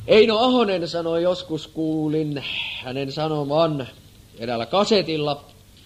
Eino Ahonen sanoi joskus, kuulin hänen sanoman eräällä kasetilla,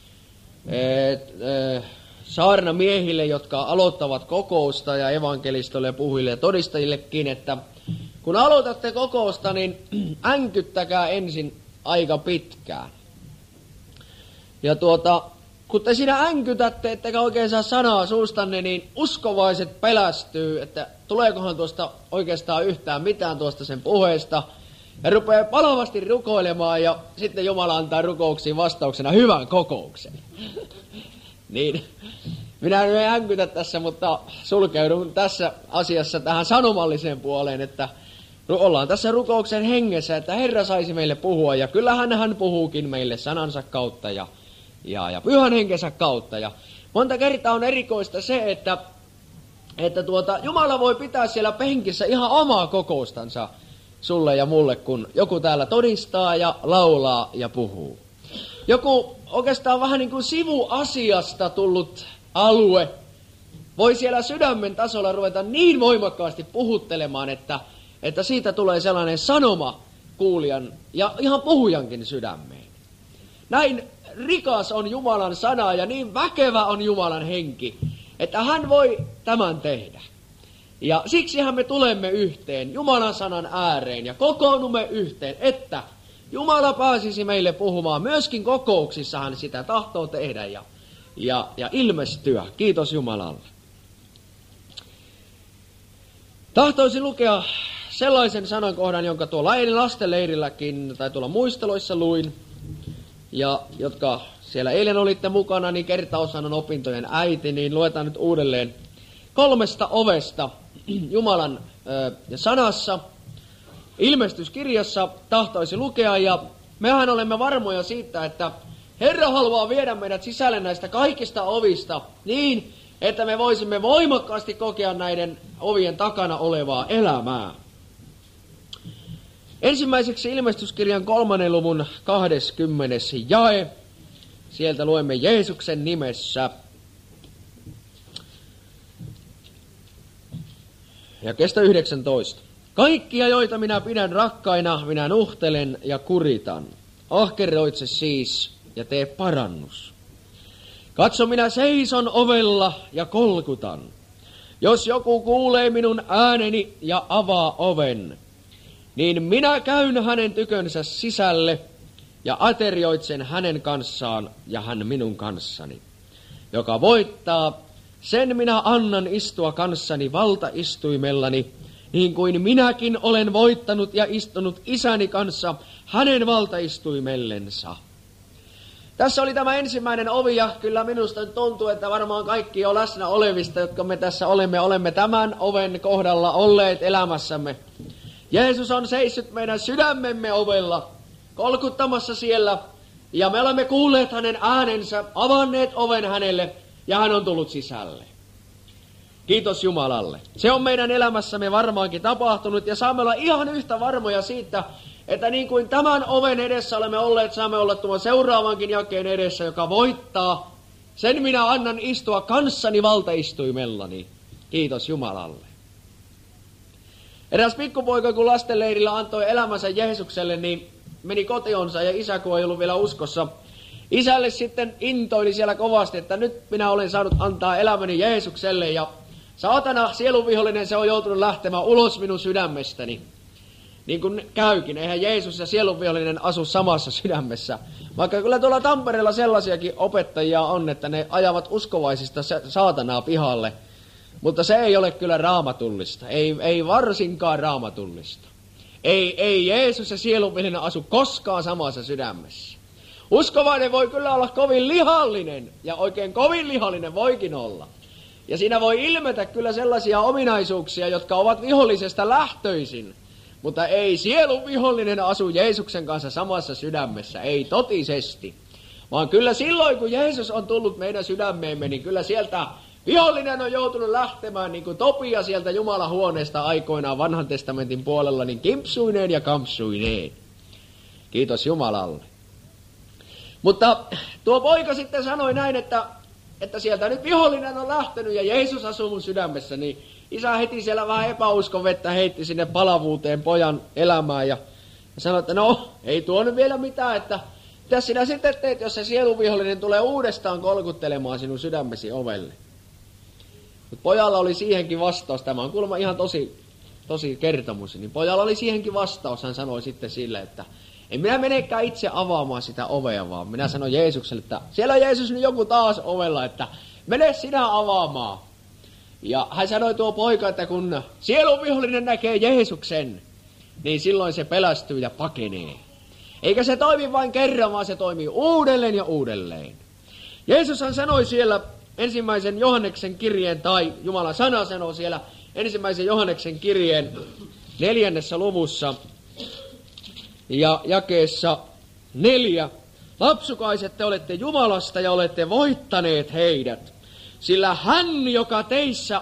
saarnamiehille, jotka aloittavat kokousta ja evankelistoille ja puhujille ja todistajillekin, että kun aloitatte kokousta, niin änkyttäkää ensin aika pitkään. Ja kun te siinä änkytätte, ettekä oikein saa sanaa suustanne, niin uskovaiset pelästyy, että tuleekohan tuosta oikeastaan yhtään mitään tuosta sen puheesta. Ja rupeaa palavasti rukoilemaan ja sitten Jumala antaa rukouksiin vastauksena hyvän kokouksen. Niin, minä en änkytä tässä, mutta sulkeudun tässä asiassa tähän sanomalliseen puoleen, että ollaan tässä rukouksen hengessä, että Herra saisi meille puhua. Ja kyllähän hän puhuukin meille sanansa kautta ja pyhän henkensä kautta. Ja monta kertaa on erikoista se, että Jumala voi pitää siellä penkissä ihan omaa kokoustansa sulle ja mulle, kun joku täällä todistaa ja laulaa ja puhuu. Joku oikeastaan vähän niin kuin sivuasiasta tullut alue voi siellä sydämen tasolla ruveta niin voimakkaasti puhuttelemaan, että siitä tulee sellainen sanoma kuulijan ja ihan puhujankin sydämeen. Näin rikas on Jumalan sana ja niin väkevä on Jumalan henki, että hän voi tämän tehdä. Ja siksihän me tulemme yhteen Jumalan sanan ääreen ja kokoonnumme yhteen, että Jumala pääsisi meille puhumaan. Myöskin kokouksissa hän sitä tahtoo tehdä ja ilmestyä. Kiitos Jumalalle. Tahtoisin lukea sellaisen sanankohdan, jonka tuolla eilen lastenleirilläkin tai tuolla muisteloissa luin. Ja jotka siellä eilen olitte mukana, niin kertaushan on opintojen äiti, niin luetaan nyt uudelleen 3 ovesta Jumalan sanassa. Ilmestyskirjassa tahtoisi lukea, ja mehän olemme varmoja siitä, että Herra haluaa viedä meidät sisälle näistä kaikista ovista niin, että me voisimme voimakkaasti kokea näiden ovien takana olevaa elämää. Ensimmäiseksi ilmestyskirjan 3. luvun 20. jae. Sieltä luemme Jeesuksen nimessä. Ja kestä 19. Kaikkia, joita minä pidän rakkaina, minä nuhtelen ja kuritan. Ahkeroitse siis ja tee parannus. Katso, minä seison ovella ja kolkutan. Jos joku kuulee minun ääneni ja avaa oven, niin minä käyn hänen tykönsä sisälle ja aterioitsen hänen kanssaan ja hän minun kanssani. Joka voittaa, sen minä annan istua kanssani valtaistuimellani, niin kuin minäkin olen voittanut ja istunut isäni kanssa hänen valtaistuimellensa. Tässä oli tämä ensimmäinen ovi, ja kyllä minusta tuntuu, että varmaan kaikki jo läsnä olevista, jotka me tässä olemme tämän oven kohdalla olleet elämässämme. Jeesus on seissyt meidän sydämemme ovella, kolkuttamassa siellä, ja me olemme kuulleet hänen äänensä, avanneet oven hänelle, ja hän on tullut sisälle. Kiitos Jumalalle. Se on meidän elämässämme varmaankin tapahtunut, ja saamme olla ihan yhtä varmoja siitä, että niin kuin tämän oven edessä olemme olleet, saamme olla tuon seuraavankin jakeen edessä, joka voittaa. Sen minä annan istua kanssani valtaistuimellani. Kiitos Jumalalle. Eräs pikkupoika, kun lastenleirillä antoi elämänsä Jeesukselle, niin meni kotionsa ja isä, kun ei ollut vielä uskossa. Isälle sitten intoili siellä kovasti, että nyt minä olen saanut antaa elämäni Jeesukselle ja saatana, sielunvihollinen, se on joutunut lähtemään ulos minun sydämestäni. Niin kuin käykin, eihän Jeesus ja sielunvihollinen asu samassa sydämessä. Vaikka kyllä tuolla Tampereella sellaisiakin opettajia on, että ne ajavat uskovaisista saatanaa pihalle. Mutta se ei ole kyllä raamatullista, ei varsinkaan raamatullista. Ei Jeesus ja sielunvihollinen asu koskaan samassa sydämessä. Uskovainen voi kyllä olla kovin lihallinen, ja oikein kovin lihallinen voikin olla. Ja siinä voi ilmetä kyllä sellaisia ominaisuuksia, jotka ovat vihollisesta lähtöisin. Mutta ei sielun vihollinen asu Jeesuksen kanssa samassa sydämessä, ei totisesti. Vaan kyllä silloin, kun Jeesus on tullut meidän sydämeemme, niin kyllä sieltä vihollinen on joutunut lähtemään, niin kuin Topia sieltä Jumalan huoneesta aikoinaan vanhan testamentin puolella, niin kimpsuineen ja kampsuineen. Kiitos Jumalalle. Mutta tuo poika sitten sanoi näin, että sieltä nyt vihollinen on lähtenyt ja Jeesus asuu mun sydämessä, niin isä heti siellä vähän epäuskon vettä heitti sinne palavuuteen pojan elämään ja sanoi, että no, ei tuo nyt vielä mitään, että mitä sinä sitten teet, jos se sieluvihollinen tulee uudestaan kolkuttelemaan sinun sydämesi ovelle. Mutta pojalla oli siihenkin vastaus, tämä on kuulemma ihan tosi kertomus, niin pojalla oli siihenkin vastaus, hän sanoi sitten sille, että en minä menekään itse avaamaan sitä ovea, vaan minä sanoin Jeesukselle, että siellä on Jeesus nyt joku taas ovella, että mene sinä avaamaan. Ja hän sanoi tuo poika, että kun sieluvihollinen näkee Jeesuksen, niin silloin se pelästyy ja pakenee. Eikä se toimi vain kerran, vaan se toimii uudelleen ja uudelleen. Jeesushan sanoi siellä ensimmäisen Johanneksen kirjeen, tai Jumalan sana sanoo siellä ensimmäisen Johanneksen kirjeen 4. luvussa ja jakeessa 4. Lapsukaiset, te olette Jumalasta ja olette voittaneet heidät, sillä hän, joka teissä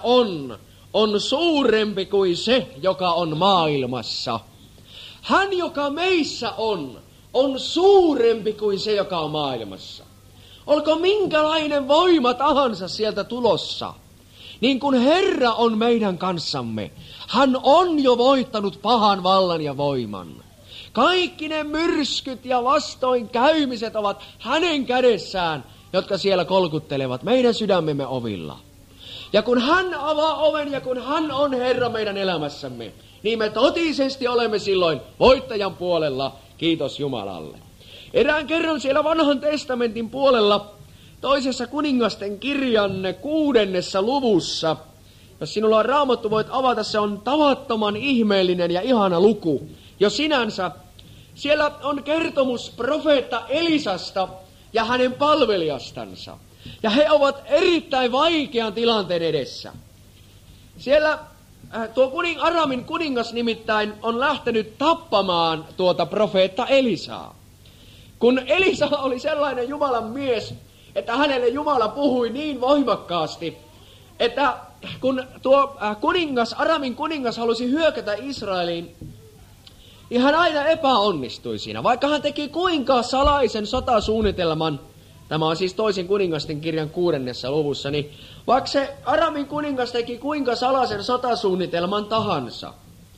on suurempi kuin se, joka on maailmassa. Hän, joka meissä on suurempi kuin se, joka on maailmassa. Olko minkälainen voima tahansa sieltä tulossa, niin kun Herra on meidän kanssamme, hän on jo voittanut pahan vallan ja voiman. Kaikki ne myrskyt ja vastoinkäymiset ovat hänen kädessään, jotka siellä kolkuttelevat meidän sydämemme ovilla. Ja kun hän avaa oven ja kun hän on Herra meidän elämässämme, niin me totisesti olemme silloin voittajan puolella, kiitos Jumalalle. Erään kerran siellä vanhan testamentin puolella, toisessa kuningasten kirjan 6. luvussa, jos sinulla on Raamattu, voit avata, se on tavattoman ihmeellinen ja ihana luku. Jo sinänsä, siellä on kertomus profeetta Elisasta ja hänen palvelijastansa. Ja he ovat erittäin vaikean tilanteen edessä. Siellä tuo Aramin kuningas nimittäin on lähtenyt tappamaan tuota profeetta Elisaa. Kun Elisa oli sellainen Jumalan mies, että hänelle Jumala puhui niin voimakkaasti, että kun tuo Aramin kuningas halusi hyökätä Israeliin, niin hän aina epäonnistui siinä. Vaikka hän teki kuinka salaisen sotasuunnitelman, tämä on siis toisen kuningasten kirjan 6. luvussa, niin vaikka se Aramin kuningas teki kuinka salaisen sotasuunnitelman tahansa,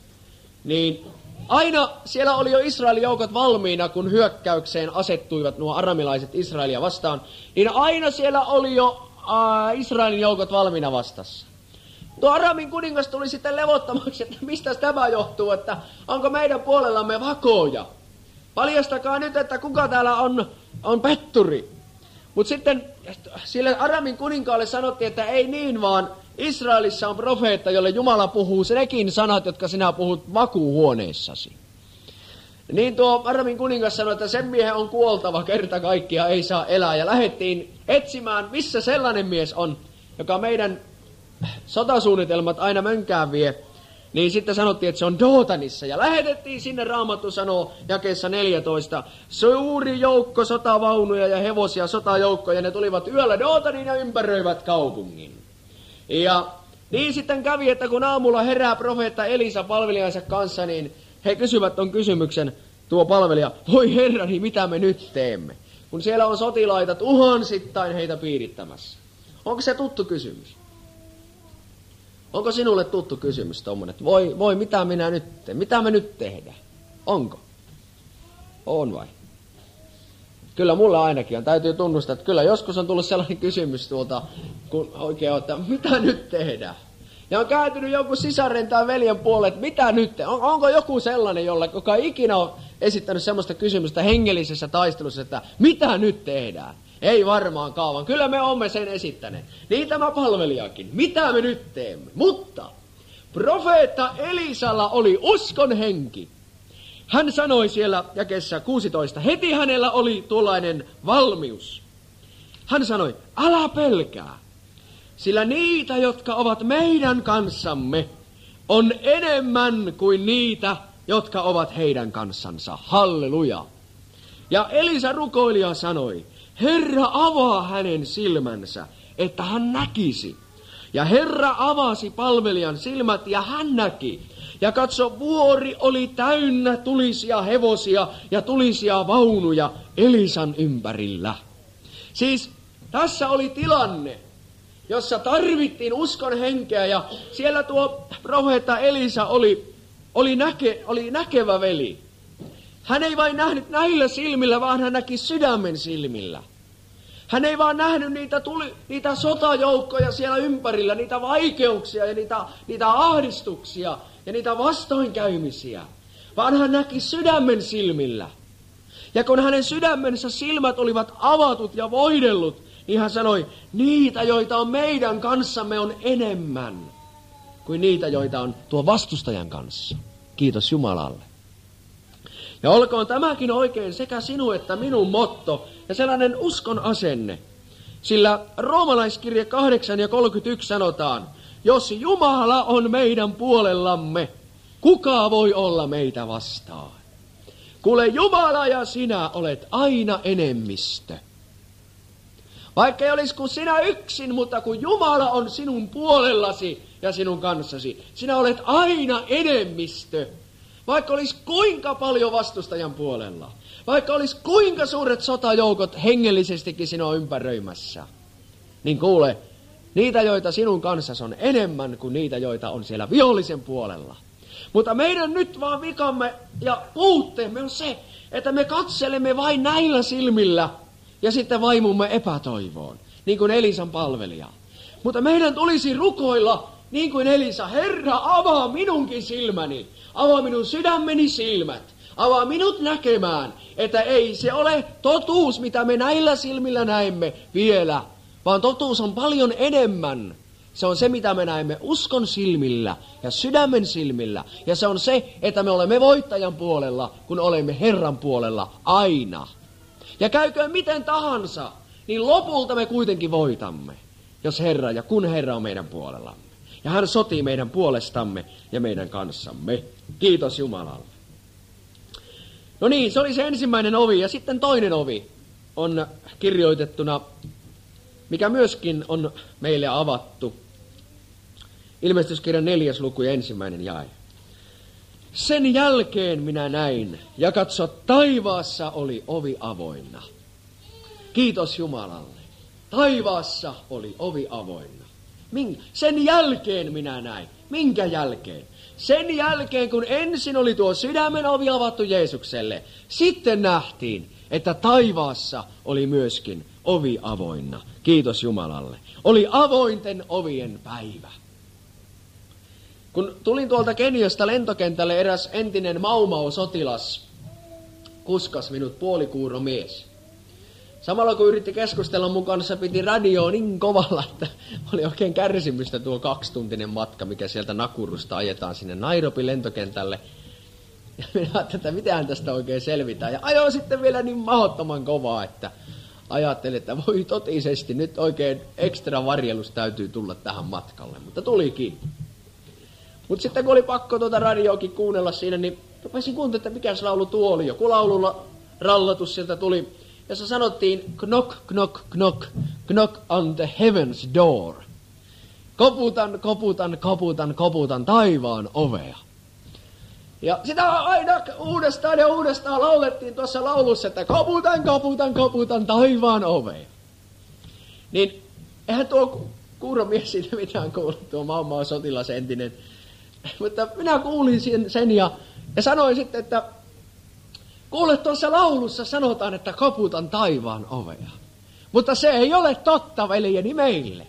niin aina siellä oli jo Israelin joukot valmiina, kun hyökkäykseen asettuivat nuo aramilaiset Israelia vastaan, niin aina siellä oli jo Israelin joukot valmiina vastassa. Tuo Aramin kuningas tuli sitten levottomaksi, että mistä tämä johtuu, että onko meidän puolellamme vakoja. Paljastakaa nyt, että kuka täällä on petturi. Mutta sitten sille Aramin kuninkaalle sanottiin, että ei niin, vaan Israelissa on profeetta, jolle Jumala puhuu nekin sanat, jotka sinä puhut vakuuhuoneessasi. Niin tuo Aramin kuningas sanoi, että sen miehen on kuoltava kerta kaikkia, ei saa elää. Ja lähdettiin etsimään, missä sellainen mies on, joka meidän sotasuunnitelmat aina mönkään vie. Niin sitten sanottiin, että se on Dootanissa. Ja lähetettiin sinne, Raamattu sanoo jakeessa 14. Suuri joukko sotavaunuja ja hevosia sotajoukkoja. Ne tulivat yöllä Dootaniin ja ympäröivät kaupungin. Ja niin sitten kävi, että kun aamulla herää profeetta Elisa palvelijansa kanssa, niin he kysyvät ton kysymyksen, tuo palvelija, voi herrani, mitä me nyt teemme? Kun siellä on sotilaita tuhansittain heitä piirittämässä. Onko se tuttu kysymys? Onko sinulle tuttu kysymys tommonen, että voi mitä minä nyt teen? Mitä me nyt tehdään? Onko? On vai? Kyllä mulla ainakin on. Täytyy tunnustaa, että kyllä joskus on tullut sellainen kysymys tuolta, kun oikein on, että mitä nyt tehdään? Ja on kääntynyt joku sisaren tai veljen puolelle, että mitä nyt tehdään? Onko joku sellainen, joka ei ikinä ole esittänyt sellaista kysymystä hengellisessä taistelussa, että mitä nyt tehdään? Ei varmaankaan, vaan kyllä me olemme sen esittäneet. Niin tämä palvelijakin. Mitä me nyt teemme? Mutta profeetta Elisalla oli uskon henki. Hän sanoi siellä jakeessa 16, heti hänellä oli tuollainen valmius. Hän sanoi, älä pelkää, sillä niitä, jotka ovat meidän kanssamme, on enemmän kuin niitä, jotka ovat heidän kanssansa. Halleluja. Ja Elisa rukoilija sanoi, Herra avaa hänen silmänsä, että hän näkisi. Ja Herra avasi palvelijan silmät ja hän näki. Ja katso, vuori oli täynnä tulisia hevosia ja tulisia vaunuja Elisan ympärillä. Siis tässä oli tilanne, jossa tarvittiin uskon henkeä, ja siellä tuo profeetta Elisa oli näkevä veli. Hän ei vain nähnyt näillä silmillä, vaan hän näki sydämen silmillä. Hän ei vaan nähnyt niitä sotajoukkoja siellä ympärillä, niitä vaikeuksia ja niitä ahdistuksia ja niitä vastoinkäymisiä, vaan hän näki sydämen silmillä. Ja kun hänen sydämensä silmät olivat avatut ja voidellut, niin hän sanoi, niitä, joita on meidän kanssamme, on enemmän kuin niitä, joita on tuo vastustajan kanssa. Kiitos Jumalalle. Ja olkoon tämäkin oikein sekä sinun että minun motto ja sellainen uskon asenne. Sillä Roomalaiskirje 8:31 sanotaan, jos Jumala on meidän puolellamme, kuka voi olla meitä vastaan? Kuule, Jumala ja sinä olet aina enemmistö. Vaikka ei olisi kuin sinä yksin, mutta kun Jumala on sinun puolellasi ja sinun kanssasi, sinä olet aina enemmistö. Vaikka olisi kuinka paljon vastustajan puolella, vaikka olisi kuinka suuret sotajoukot hengellisestikin sinua ympäröimässä, niin kuule, niitä, joita sinun kanssasi on enemmän kuin niitä, joita on siellä vihollisen puolella. Mutta meidän nyt vaan vikamme ja puutteemme on se, että me katselemme vain näillä silmillä ja sitten vaimumme epätoivoon, niin kuin Elisan palvelija. Mutta meidän tulisi rukoilla niin kuin Elisa, Herra, avaa minunkin silmäni, avaa minun sydämeni silmät, avaa minut näkemään, että ei se ole totuus, mitä me näillä silmillä näemme vielä, vaan totuus on paljon enemmän. Se on se, mitä me näemme uskon silmillä ja sydämen silmillä. Ja se on se, että me olemme voittajan puolella, kun olemme Herran puolella aina. Ja käyköön miten tahansa, niin lopulta me kuitenkin voitamme, jos Herra ja kun Herra on meidän puolellamme. Ja hän sotii meidän puolestamme ja meidän kanssamme. Kiitos Jumalalle. No niin, se oli se ensimmäinen ovi. Ja sitten toinen ovi on kirjoitettuna, mikä myöskin on meille avattu. Ilmestyskirjan 4. luku ja 1. jae. Sen jälkeen minä näin, ja katso, taivaassa oli ovi avoinna. Kiitos Jumalalle. Taivaassa oli ovi avoinna. Sen jälkeen minä näin. Minkä jälkeen? Sen jälkeen, kun ensin oli tuo sydämen ovi avattu Jeesukselle, sitten nähtiin, että taivaassa oli myöskin ovi avoinna. Kiitos Jumalalle. Oli avointen ovien päivä. Kun tulin tuolta Keniasta lentokentälle, eräs entinen Mau-Mau-sotilas kuskas minut, puolikuuromies. Samalla kun yritti keskustella mun kanssa, piti radioa niin kovalla, että oli oikein kärsimystä tuo 2-tuntinen matka, mikä sieltä Nakurusta ajetaan sinne Nairobi lentokentälle. Ja minä ajattelin, että mitähän tästä oikein selvitään. Ja ajoin sitten vielä niin mahdottoman kovaa, että ajattelin, että voi totisesti, nyt oikein ekstra varjelus täytyy tulla tähän matkalle. Mutta tulikin. Mutta sitten kun oli pakko tuota radioakin kuunnella siinä, niin rupesin kuuntelemaan, että mikäs laulu tuo oli. Joku laululla rallatus sieltä tuli, jossa sanottiin knock, knock, knock, knock on the heaven's door. Koputan, koputan, koputan, koputan taivaan ovea. Ja sitä aina uudestaan ja uudestaan laulettiin tuossa laulussa, että koputan, koputan, koputan taivaan ovea. Niin eihän tuo kuuromies siitä mitään kuullut, tuo Mau-Mau sotilas entinen. Mutta minä kuulin sen ja sanoin sitten, että kuule, tuossa laulussa sanotaan, että koputan taivaan ovea. Mutta se ei ole totta, veljeni, meille.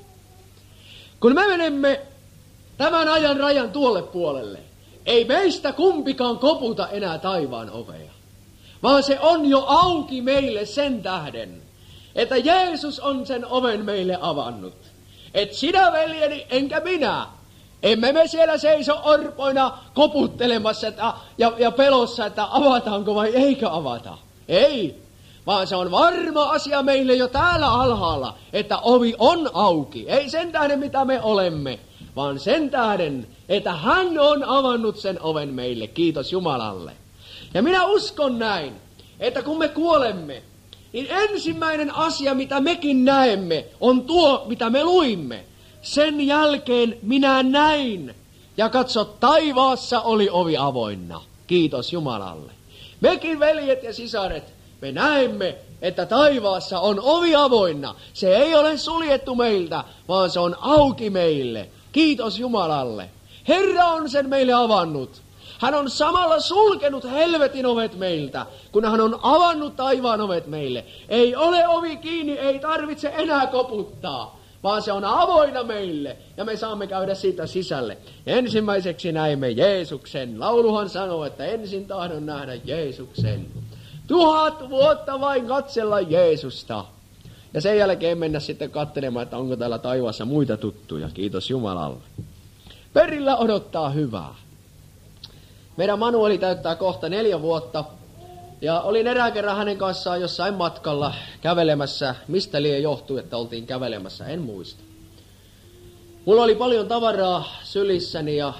Kun me menemme tämän ajan rajan tuolle puolelle, ei meistä kumpikaan koputa enää taivaan ovea. Vaan se on jo auki meille sen tähden, että Jeesus on sen oven meille avannut. Et sinä, veljeni, enkä minä. Emme me siellä seiso orpoina koputtelemassa ja pelossa, että avataanko vai eikö avata. Ei, vaan se on varma asia meille jo täällä alhaalla, että ovi on auki. Ei sen tähden, mitä me olemme, vaan sen tähden, että hän on avannut sen oven meille. Kiitos Jumalalle. Ja minä uskon näin, että kun me kuolemme, niin ensimmäinen asia, mitä mekin näemme, on tuo, mitä me luimme. Sen jälkeen minä näin, ja katso, taivaassa oli ovi avoinna. Kiitos Jumalalle. Mekin, veljet ja sisaret, me näemme, että taivaassa on ovi avoinna. Se ei ole suljettu meiltä, vaan se on auki meille. Kiitos Jumalalle. Herra on sen meille avannut. Hän on samalla sulkenut helvetin ovet meiltä, kun hän on avannut taivaan ovet meille. Ei ole ovi kiinni, ei tarvitse enää koputtaa, vaan se on avoinna meille ja me saamme käydä siitä sisälle. Ensimmäiseksi näemme Jeesuksen. Lauluhan sanoo, että ensin tahdon nähdä Jeesuksen. 1000 vuotta vain katsella Jeesusta. Ja sen jälkeen mennä sitten katselemaan, että onko täällä taivaassa muita tuttuja. Kiitos Jumalalle. Perillä odottaa hyvää. Meidän Manueli täyttää kohta 4 vuotta. Ja olin erään kerran hänen kanssaan jossain matkalla kävelemässä. Mistä lie johtui, että oltiin kävelemässä, en muista. Mulla oli paljon tavaraa sylissäni ja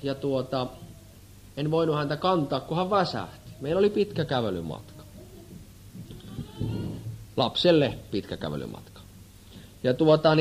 en voinut häntä kantaa, kun hän väsähti. Meillä oli pitkä kävelymatka. Lapselle pitkä kävelymatka. Ja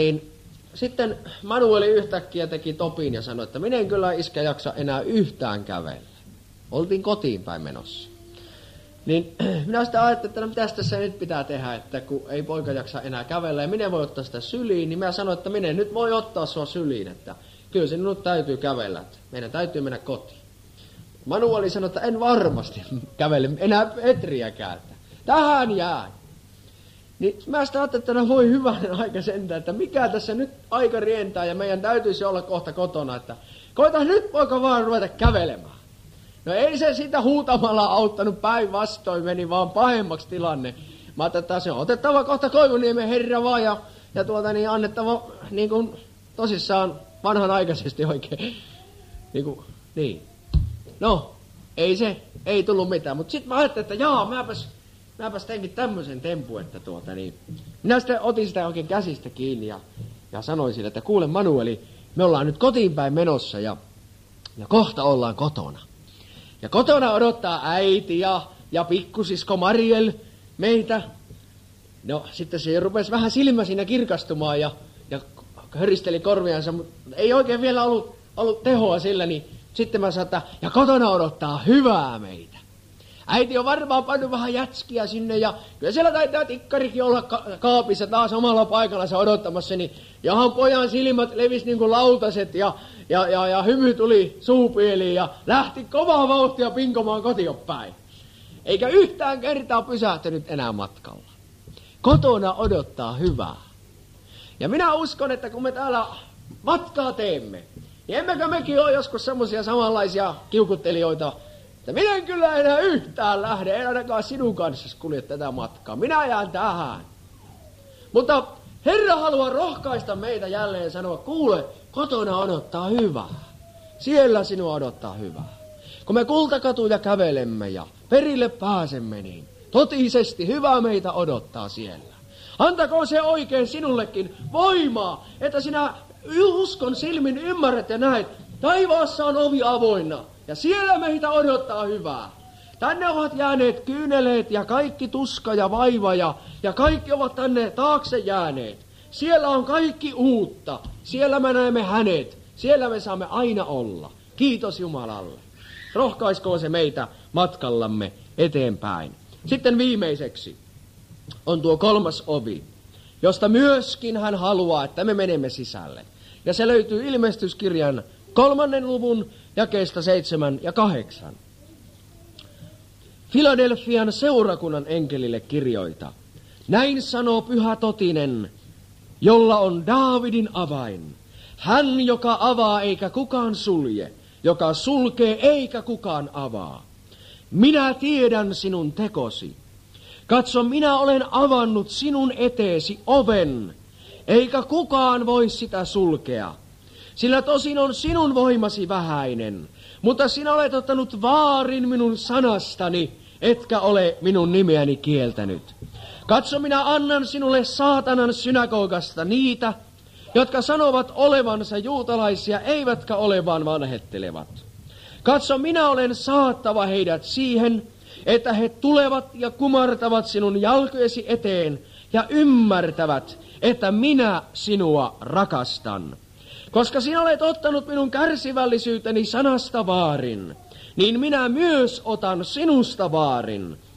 sitten Manueli yhtäkkiä teki topin ja sanoi, että minä en kyllä iskä jaksa enää yhtään kävellä. Oltiin kotiin päin menossa. Niin minä sitten ajattelin, että no mitäs tässä nyt pitää tehdä, että kun ei poika jaksa enää kävellä ja minä voi ottaa sitä syliin, niin minä sanoin, että minä nyt voi ottaa sua syliin, että kyllä se nyt täytyy kävellä, että meidän täytyy mennä kotiin. Manueli sanoi, että en varmasti kävele enää metriäkään, että tähän jää. Niin mä sitten ajattelin, että no voi hyvänen aika sentään, että mikä tässä nyt aika rientää ja meidän täytyisi olla kohta kotona, että koita nyt poika vaan ruveta kävelemään. No ei se sitä huutamalla auttanut, päinvastoin meni vaan pahemmaksi tilanne. Mä ajattelin, että se on otettava kohta Koivuniemen Herra vaan ja annettava niin kuin tosissaan vanhanaikaisesti oikein. Niin. No, ei tullut mitään, mutta sitten mä ajattelin, että mäpäs teinkin tämmöisen tempun, että minä sitten otin sitä oikein käsistä kiinni ja sanoin sille, että kuule Manueli, me ollaan nyt kotiin päin menossa ja kohta ollaan kotona. Ja kotona odottaa äiti ja pikkusisko Mariel meitä. No sitten se rupesi vähän silmä siinä kirkastumaan ja höristeli korviansa, mutta ei oikein vielä ollut tehoa sillä, niin sitten mä sanoin, että ja kotona odottaa hyvää meitä. Äiti on varmaan pannut vähän jätskiä sinne ja kyllä siellä taitaa tikkarikin olla kaapissa taas omalla paikallansa odottamassa, niin johon pojan silmät levisi niin kuin lautaset ja hymy tuli suupieliin ja lähti kovaa vauhtia pinkomaan kotiin päin. Eikä yhtään kertaa pysähtynyt enää matkalla. Kotona odottaa hyvää. Ja minä uskon, että kun me täällä matkaa teemme, niin emmekö mekin ole joskus semmoisia samanlaisia kiukuttelijoita, että minä en kyllä enää yhtään lähde, en ainakaan sinun kanssa kulje tätä matkaa. Minä jään tähän. Mutta Herra haluaa rohkaista meitä jälleen sanoa, kuule, kotona odottaa hyvää. Siellä sinua odottaa hyvää. Kun me kultakatuja kävelemme ja perille pääsemme, niin totisesti hyvää meitä odottaa siellä. Antakoon se oikein sinullekin voimaa, että sinä uskon silmin ymmärrät ja näet, taivaassa on ovi avoinna. Ja siellä meitä odottaa hyvää. Tänne ovat jääneet kyyneleet ja kaikki tuska ja vaiva ja kaikki ovat tänne taakse jääneet. Siellä on kaikki uutta. Siellä me näemme hänet. Siellä me saamme aina olla. Kiitos Jumalalle. Rohkaiskoon se meitä matkallamme eteenpäin. Sitten viimeiseksi on tuo 3. ovi, josta myöskin hän haluaa, että me menemme sisälle. Ja se löytyy Ilmestyskirjan 3. luvun jakeesta 7 ja 8. Filadelfian seurakunnan enkelille kirjoita. Näin sanoo Pyhä Totinen, jolla on Daavidin avain. Hän, joka avaa eikä kukaan sulje, joka sulkee eikä kukaan avaa. Minä tiedän sinun tekosi. Katso, minä olen avannut sinun eteesi oven, eikä kukaan voi sitä sulkea. Sillä tosin on sinun voimasi vähäinen, mutta sinä olet ottanut vaarin minun sanastani, etkä ole minun nimeäni kieltänyt. Katso, minä annan sinulle saatanan synagogasta niitä, jotka sanovat olevansa juutalaisia, eivätkä ole vaan vanhettelevat. Katso, minä olen saattava heidät siihen, että he tulevat ja kumartavat sinun jalkojesi eteen ja ymmärtävät, että minä sinua rakastan. Koska sinä olet ottanut minun kärsivällisyyteni sanasta vaarin, niin minä myös otan sinusta vaarin,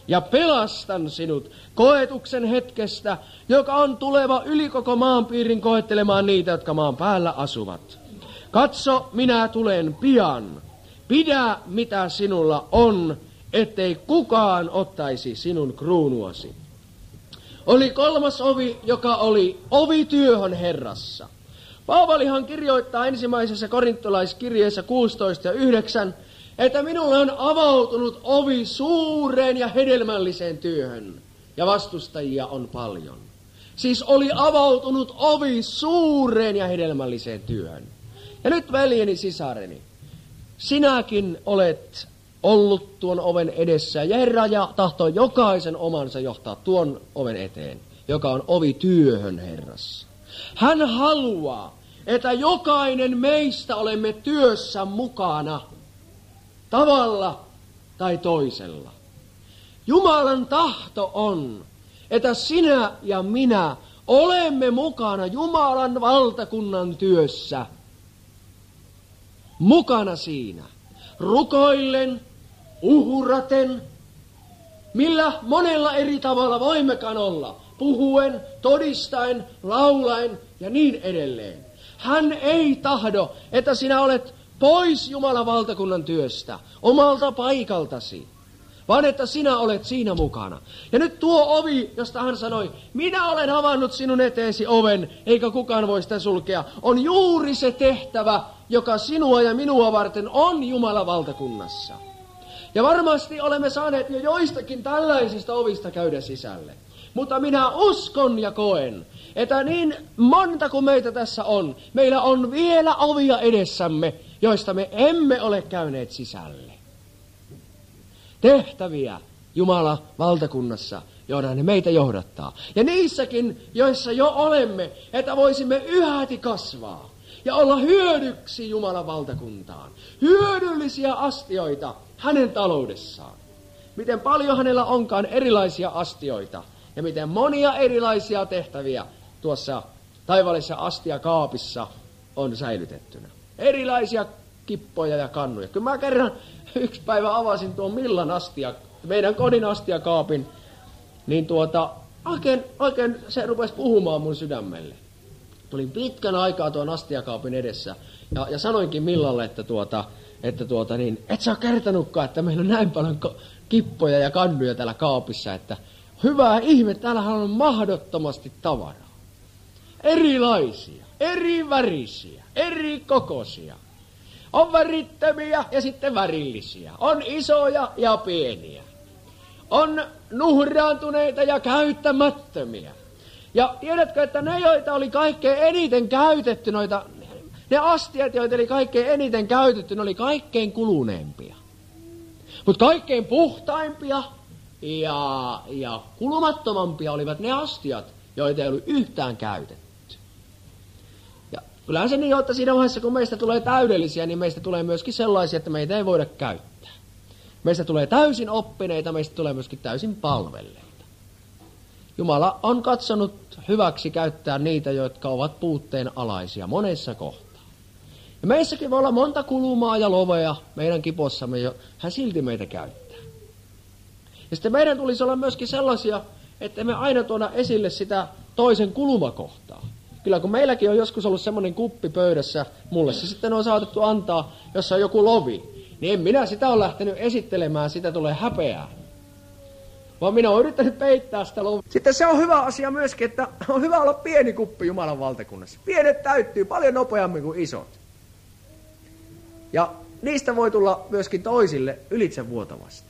ja pelastan sinut koetuksen hetkestä, joka on tuleva yli koko maanpiirin koettelemaan niitä, jotka maan päällä asuvat. Katso, minä tulen pian. Pidä, mitä sinulla on, ettei kukaan ottaisi sinun kruunuasi. Oli kolmas ovi, joka oli ovi työhön Herrassa. Paavalihan kirjoittaa ensimmäisessä korintolaiskirjeessä 16:9, että minulle on avautunut ovi suureen ja hedelmälliseen työhön, ja vastustajia on paljon. Siis oli avautunut ovi suureen ja hedelmälliseen työhön. Ja nyt veljeni, sisareni, sinäkin olet ollut tuon oven edessä, ja Herra tahtoo jokaisen omansa johtaa tuon oven eteen, joka on ovi työhön Herrassa. Hän haluaa, että jokainen meistä olemme työssä mukana, tavalla tai toisella. Jumalan tahto on, että sinä ja minä olemme mukana Jumalan valtakunnan työssä. Mukana siinä. Rukoillen, uhraten, millä monella eri tavalla voimmekaan olla. Puhuen, todistaen, laulaen ja niin edelleen. Hän ei tahdo, että sinä olet pois Jumalan valtakunnan työstä, omalta paikaltasi, vaan että sinä olet siinä mukana. Ja nyt tuo ovi, josta hän sanoi, minä olen avannut sinun eteesi oven, eikä kukaan voi sitä sulkea, on juuri se tehtävä, joka sinua ja minua varten on Jumalan valtakunnassa. Ja varmasti olemme saaneet jo joistakin tällaisista ovista käydä sisälle. Mutta minä uskon ja koen, että niin monta kuin meitä tässä on, meillä on vielä ovia edessämme, joista me emme ole käyneet sisälle. Tehtäviä Jumalan valtakunnassa, joiden ne meitä johdattaa. Ja niissäkin, joissa jo olemme, että voisimme yhäti kasvaa ja olla hyödyksi Jumalan valtakuntaan. Hyödyllisiä astioita hänen taloudessaan. Miten paljon hänellä onkaan erilaisia astioita ja miten monia erilaisia tehtäviä tuossa taivaallisessa astiakaapissa on säilytettynä. Erilaisia kippoja ja kannuja. Kyllä mä kerran yksi päivä avasin tuon Millan meidän kodin astiakaapin, niin oikein se rupesi puhumaan mun sydämelle. Tulin pitkän aikaa tuon astiakaapin edessä ja sanoinkin Millalle, että et sä ole kertonutkaan, että meillä on näin paljon kippoja ja kannuja täällä kaapissa, että hyvää ihme, täällähän on mahdottomasti tavaraa. Erilaisia, eri värisiä, eri kokoisia. On värittömiä ja sitten värillisiä. On isoja ja pieniä. On nuhraantuneita ja käyttämättömiä. Ja tiedätkö, että ne, joita oli kaikkein eniten käytetty, ne astiat, joita oli kaikkein eniten käytetty, ne oli kaikkein kuluneempia. Mutta kaikkein puhtaimpia ja kulumattomampia olivat ne astiat, joita ei ollut yhtään käytetty. Ja kyllähän se niin, että siinä vaiheessa, kun meistä tulee täydellisiä, niin meistä tulee myöskin sellaisia, että meitä ei voida käyttää. Meistä tulee täysin oppineita, meistä tulee myöskin täysin palvelleita. Jumala on katsonut hyväksi käyttää niitä, jotka ovat puutteen alaisia monessa kohtaa. Ja meissäkin voi olla monta kulumaa ja lovea meidän kipossamme, hän silti meitä käyttää. Ja sitten meidän tulisi olla myöskin sellaisia, että me aina tuoda esille sitä toisen kulumakohtaa. Kyllä kun meilläkin on joskus ollut semmoinen kuppi pöydässä, mulle se sitten on saatettu antaa, jossa on joku lovi, niin en minä sitä ole lähtenyt esittelemään, sitä tulee häpeää. Vaan minä olen yrittänyt peittää sitä lovia. Sitten se on hyvä asia myöskin, että on hyvä olla pieni kuppi Jumalan valtakunnassa. Pienet täyttyy paljon nopeammin kuin isot. Ja niistä voi tulla myöskin toisille ylitsevuotavasti.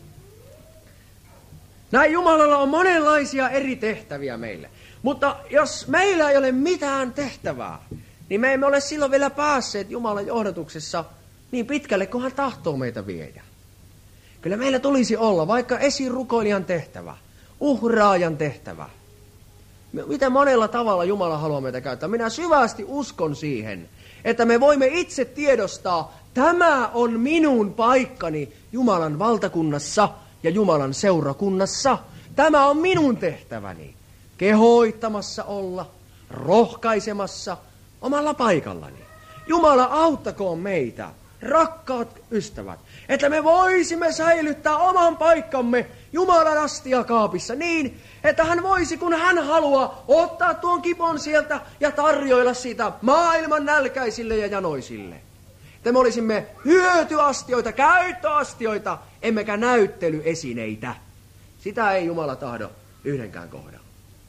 Näin Jumalalla on monenlaisia eri tehtäviä meille. Mutta jos meillä ei ole mitään tehtävää, niin me emme ole silloin vielä päässeet Jumalan johdatuksessa niin pitkälle, kun hän tahtoo meitä viedä. Kyllä meillä tulisi olla vaikka esirukoilijan tehtävä, uhraajan tehtävä. Miten monella tavalla Jumala haluaa meitä käyttää. Minä syvästi uskon siihen, että me voimme itse tiedostaa, tämä on minun paikkani Jumalan valtakunnassa ja Jumalan seurakunnassa. Tämä on minun tehtäväni. Kehoittamassa olla, rohkaisemassa omalla paikallani. Jumala auttakoon meitä rakkaat ystävät, että me voisimme säilyttää oman paikkamme Jumalan astiakaapissa niin, että hän voisi, kun hän haluaa, ottaa tuon kipon sieltä ja tarjoilla sitä maailman nälkäisille ja janoisille. Että me olisimme hyötyastioita, käyttöastioita, emmekä näyttelyesineitä. Sitä ei Jumala tahdo yhdenkään kohdalla.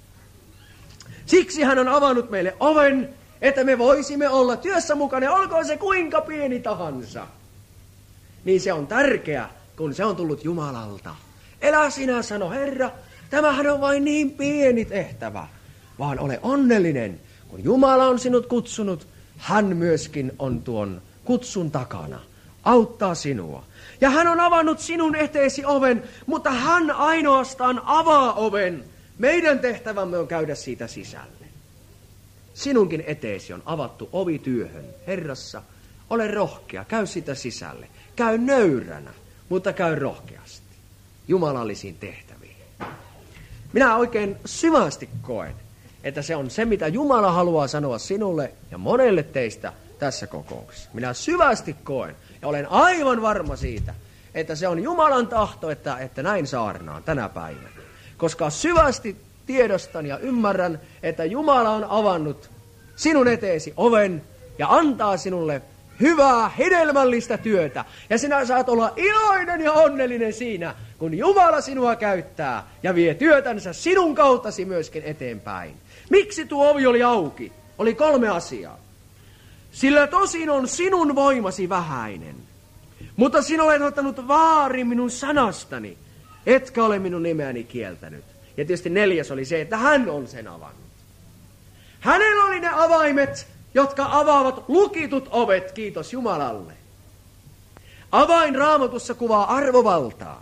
Siksi hän on avannut meille oven, että me voisimme olla työssä mukana, olkoon se kuinka pieni tahansa. Niin se on tärkeä, kun se on tullut Jumalalta. Elä sinä, sano Herra, tämähän on vain niin pieni tehtävä, vaan ole onnellinen, kun Jumala on sinut kutsunut, hän myöskin on tuon kutsun takana, auttaa sinua. Ja hän on avannut sinun eteesi oven, mutta hän ainoastaan avaa oven. Meidän tehtävämme on käydä siitä sisälle. Sinunkin eteesi on avattu ovi työhön Herrassa. Ole rohkea, käy sitä sisälle. Käy nöyränä, mutta käy rohkeasti jumalallisiin tehtäviin. Minä oikein syvästi koen, että se on se, mitä Jumala haluaa sanoa sinulle ja monelle teistä tässä kokouksessa. Minä syvästi koen ja olen aivan varma siitä, että se on Jumalan tahto, että näin saarnaan tänä päivänä. Koska syvästi tiedostan ja ymmärrän, että Jumala on avannut sinun eteesi oven ja antaa sinulle hyvää, hedelmällistä työtä. Ja sinä saat olla iloinen ja onnellinen siinä, kun Jumala sinua käyttää ja vie työtänsä sinun kautasi myöskin eteenpäin. Miksi tuo ovi oli auki? Oli 3 asiaa. Sillä tosin on sinun voimasi vähäinen, mutta sinä olet ottanut vaarin minun sanastani, etkä ole minun nimeäni kieltänyt. Ja tietysti 4. oli se, että hän on sen avannut. Hänellä oli ne avaimet, jotka avaavat lukitut ovet, kiitos Jumalalle. Avain Raamatussa kuvaa arvovaltaa.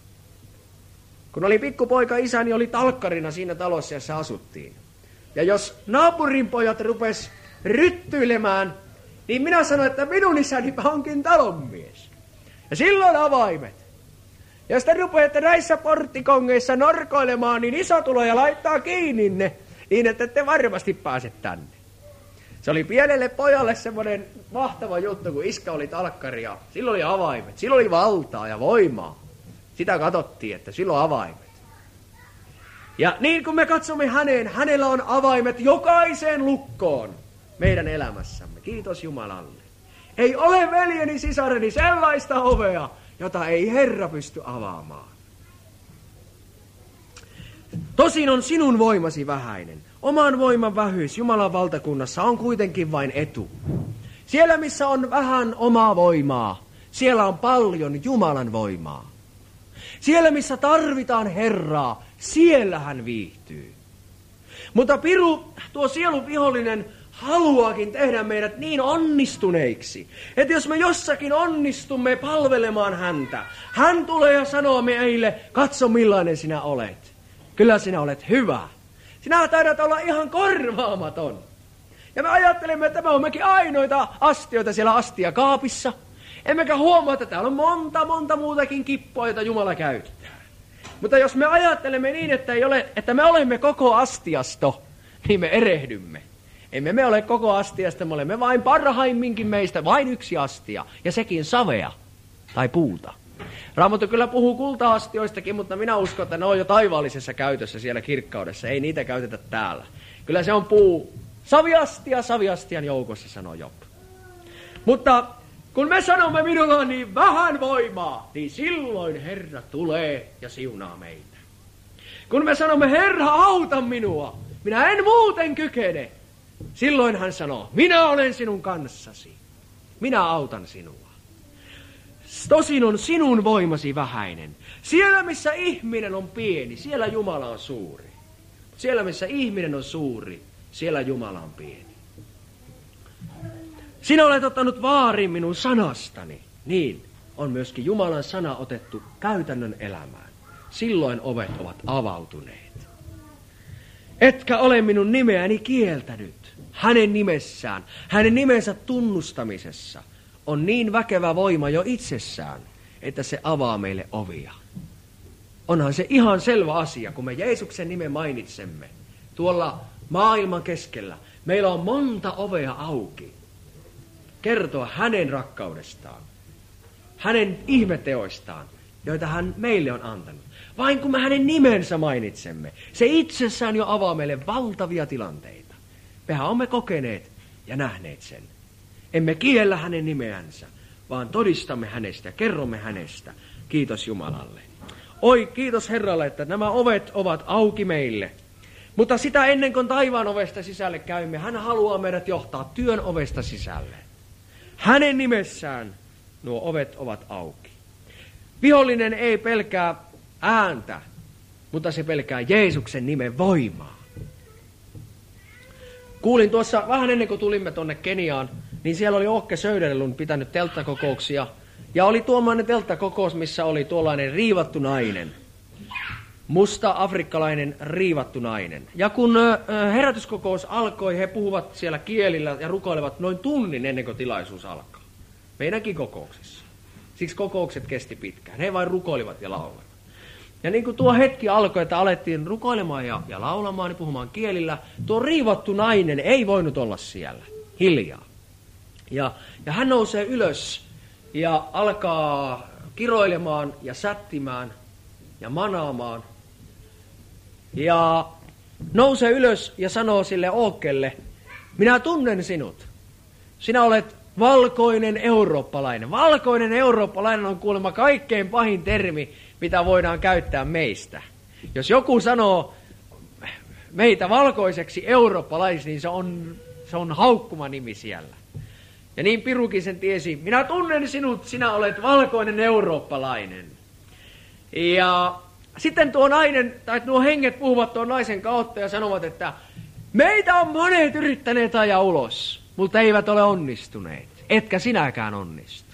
Kun oli pikkupoika, isäni oli talkkarina siinä talossa, jossa asuttiin. Ja jos naapurin pojat rupes ryttyilemään, niin minä sanoin, että minun isäni onkin talonmies. Ja silloin avaimet. Ja sitten rupeatte näissä porttikongeissa norkoilemaan, niin iso tulee ja laittaa kiinni ne, niin että ette varmasti pääse tänne. Se oli pienelle pojalle semmoinen mahtava juttu, kun iskä oli talkkari ja silloin oli avaimet. Silloin oli valtaa ja voimaa. Sitä katsottiin, että silloin on avaimet. Ja niin kun me katsomme hänellä on avaimet jokaiseen lukkoon meidän elämässämme. Kiitos Jumalalle. Ei ole veljeni sisareni sellaista ovea, jota ei Herra pysty avaamaan. Tosin on sinun voimasi vähäinen. Oman voiman vähyys Jumalan valtakunnassa on kuitenkin vain etu. Siellä, missä on vähän omaa voimaa, siellä on paljon Jumalan voimaa. Siellä, missä tarvitaan Herraa, siellä hän viihtyy. Mutta tuo sielun vihollinen, haluaakin tehdä meidät niin onnistuneiksi, että jos me jossakin onnistumme palvelemaan häntä, hän tulee ja sanoo meille, katso millainen sinä olet. Kyllä sinä olet hyvä. Sinä taidat olla ihan korvaamaton. Ja me ajattelemme, että me olemmekin ainoita astioita siellä astiakaapissa. Emmekä huomaa, että täällä on monta muutakin kippoa, joita Jumala käyttää. Mutta jos me ajattelemme niin, että me olemme koko astiasto, niin me erehdymme. Emme me ole koko astiasta, me olemme vain parhaimminkin meistä, vain yksi astia, ja sekin savea tai puuta. Raamattu kyllä puhuu kulta-astioistakin, mutta minä uskon, että ne on jo taivaallisessa käytössä siellä kirkkaudessa, ei niitä käytetä täällä. Kyllä se on puu, saviastian joukossa, sanoo Job. Mutta kun me sanomme, minulla on niin vähän voimaa, niin silloin Herra tulee ja siunaa meitä. Kun me sanomme, Herra, auta minua, minä en muuten kykene, silloin hän sanoo, minä olen sinun kanssasi, minä autan sinua. Tosin on sinun voimasi vähäinen. Siellä, missä ihminen on pieni, siellä Jumala on suuri. Siellä, missä ihminen on suuri, siellä Jumala on pieni. Sinä olet ottanut vaarin minun sanastani. Niin on myöskin Jumalan sana otettu käytännön elämään. Silloin ovet ovat avautuneet. Etkä ole minun nimeäni kieltänyt. Hänen nimessään, hänen nimensä tunnustamisessa on niin väkevä voima jo itsessään, että se avaa meille ovia. Onhan se ihan selvä asia, kun me Jeesuksen nimen mainitsemme tuolla maailman keskellä. Meillä on monta ovea auki. kertoa hänen rakkaudestaan, hänen ihmeteoistaan, joita hän meille on antanut. Vain kun me hänen nimensä mainitsemme, se itsessään jo avaa meille valtavia tilanteita. Mehän olemme kokeneet ja nähneet sen. Emme kiellä hänen nimeänsä, vaan todistamme hänestä ja kerromme hänestä. Kiitos Jumalalle. Oi, kiitos Herralle, että nämä ovet ovat auki meille. Mutta sitä ennen kuin taivaan ovesta sisälle käymme, hän haluaa meidät johtaa työn ovesta sisälle. Hänen nimessään nuo ovet ovat auki. Vihollinen ei pelkää ääntä, mutta se pelkää Jeesuksen nimen voimaa. Kuulin tuossa vähän ennen kuin tulimme tuonne Keniaan, niin siellä oli Åke Söderlund pitänyt telttakokouksia. Ja oli tuollainen telttakokous, missä oli tuollainen riivattu nainen. Musta afrikkalainen riivattu nainen. Ja kun herätyskokous alkoi, he puhuvat siellä kielillä ja rukoilevat noin tunnin ennen kuin tilaisuus alkaa. Meidänkin kokouksessa. Siksi kokoukset kesti pitkään. He vain rukoilivat ja lauloivat. Ja niin kuin tuo hetki alkoi, että alettiin rukoilemaan ja laulamaan ja puhumaan kielillä, tuo riivattu nainen ei voinut olla siellä hiljaa. Ja hän nousee ylös ja alkaa kiroilemaan ja sättimään ja manaamaan. Ja nousee ylös ja sanoo sille Åkelle, minä tunnen sinut. Sinä olet valkoinen eurooppalainen. Valkoinen eurooppalainen on kuulemma kaikkein pahin termi, mitä voidaan käyttää meistä. Jos joku sanoo meitä valkoiseksi eurooppalaisiksi, niin se on haukkuma nimi siellä. Ja niin Pirukin sen tiesi, minä tunnen sinut, sinä olet valkoinen eurooppalainen. Ja sitten tuo nainen, tai nuo henget puhuvat tuon naisen kautta ja sanovat, että meitä on monet yrittäneet ajaa ulos, mutta eivät ole onnistuneet. Etkä sinäkään onnistu.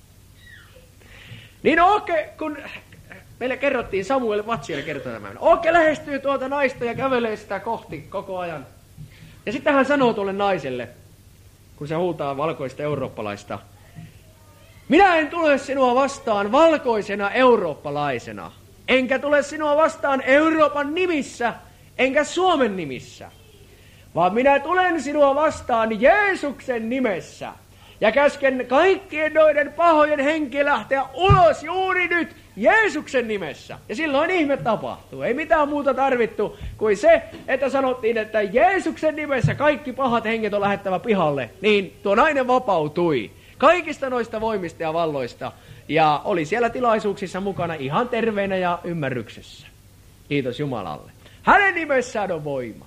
Niin Åke, kun meille kerrottiin, Samuel Vatsialle kertoi tämän. Åke lähestyy tuota naista ja kävelee sitä kohti koko ajan. Ja sitten hän sanoo tuolle naiselle, kun se huutaa valkoista eurooppalaista, minä en tule sinua vastaan valkoisena eurooppalaisena, enkä tule sinua vastaan Euroopan nimissä, enkä Suomen nimissä, vaan minä tulen sinua vastaan Jeesuksen nimessä. Ja käsken kaikkien noiden pahojen henkien lähteä ulos juuri nyt Jeesuksen nimessä. Ja silloin ihme tapahtuu. Ei mitään muuta tarvittu kuin se, että sanottiin, että Jeesuksen nimessä kaikki pahat henget on lähettävä pihalle. Niin tuo nainen vapautui kaikista noista voimista ja valloista. Ja oli siellä tilaisuuksissa mukana ihan terveenä ja ymmärryksessä. Kiitos Jumalalle. Hänen nimessään on voima.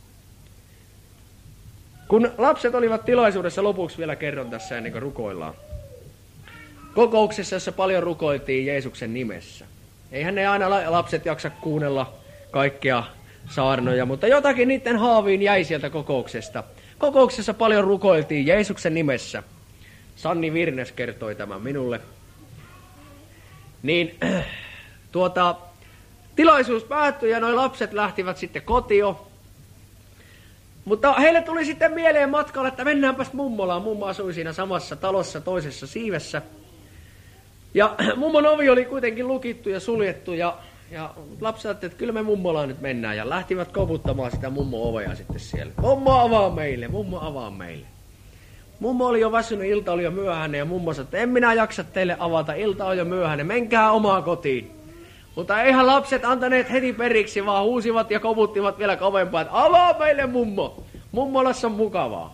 Kun lapset olivat tilaisuudessa, lopuksi vielä kerron tässä ennen kuin rukoillaan. Kokouksessa, jossa paljon rukoiltiin Jeesuksen nimessä. Eihän ne aina lapset jaksa kuunnella kaikkea saarnoja, mutta jotakin niiden haaviin jäi sieltä kokouksesta. Kokouksessa paljon rukoiltiin Jeesuksen nimessä. Sanni Virnes kertoi tämän minulle. Niin tilaisuus päättyi ja nuo lapset lähtivät sitten kotiin. Mutta heille tuli sitten mieleen matkalle, että mennäänpäs mummolaan. Mummo asui siinä samassa talossa toisessa siivessä. Ja mummon ovi oli kuitenkin lukittu ja suljettu ja lapset ajattelivat, että kyllä me mummolaan nyt mennään. Ja lähtivät koputtamaan sitä mummon ovea sitten siellä. Mummo avaa meille, mummo avaa meille. Mummo oli jo väsynyt, ilta oli jo myöhäinen ja mummo sanoi, että en minä jaksa teille avata, ilta on jo myöhäinen, menkää omaan kotiin. Mutta eihän lapset antaneet heti periksi, vaan huusivat ja koputtivat vielä kovempaa, että avaa meille mummo. Mummolassa on mukavaa.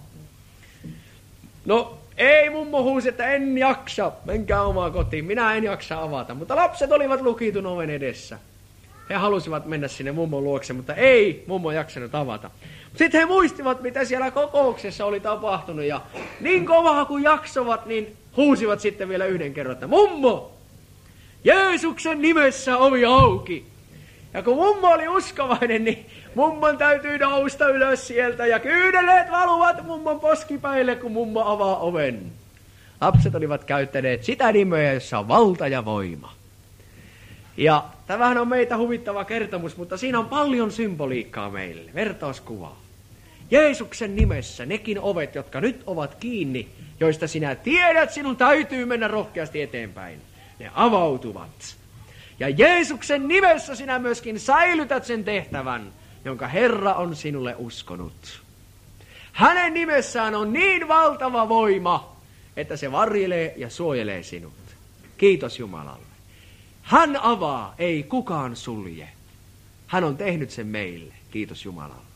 No ei mummo huusi, että en jaksa, menkää omaan kotiin, minä en jaksa avata. Mutta lapset olivat lukitun oven edessä. He halusivat mennä sinne mummon luokse, mutta ei mummo jaksanut avata. Sitten he muistivat, mitä siellä kokouksessa oli tapahtunut ja niin kovaa kuin jaksovat, niin huusivat sitten vielä yhden kerran, että mummo! Jeesuksen nimessä ovi auki. Ja kun mummo oli uskovainen, niin mummon täytyy nousta ylös sieltä ja kyyneleet valuvat mummon poskipäille, kun mummo avaa oven. Lapset olivat käyttäneet sitä nimeä, jossa on valta ja voima. Ja tämähän on meitä huvittava kertomus, mutta siinä on paljon symboliikkaa meille, vertauskuvaa. Jeesuksen nimessä nekin ovet, jotka nyt ovat kiinni, joista sinä tiedät, sinun täytyy mennä rohkeasti eteenpäin. Ne avautuvat. Ja Jeesuksen nimessä sinä myöskin säilytät sen tehtävän, jonka Herra on sinulle uskonut. Hänen nimessään on niin valtava voima, että se varjelee ja suojelee sinut. Kiitos Jumalalle. Hän avaa, ei kukaan sulje. Hän on tehnyt sen meille. Kiitos Jumalalle.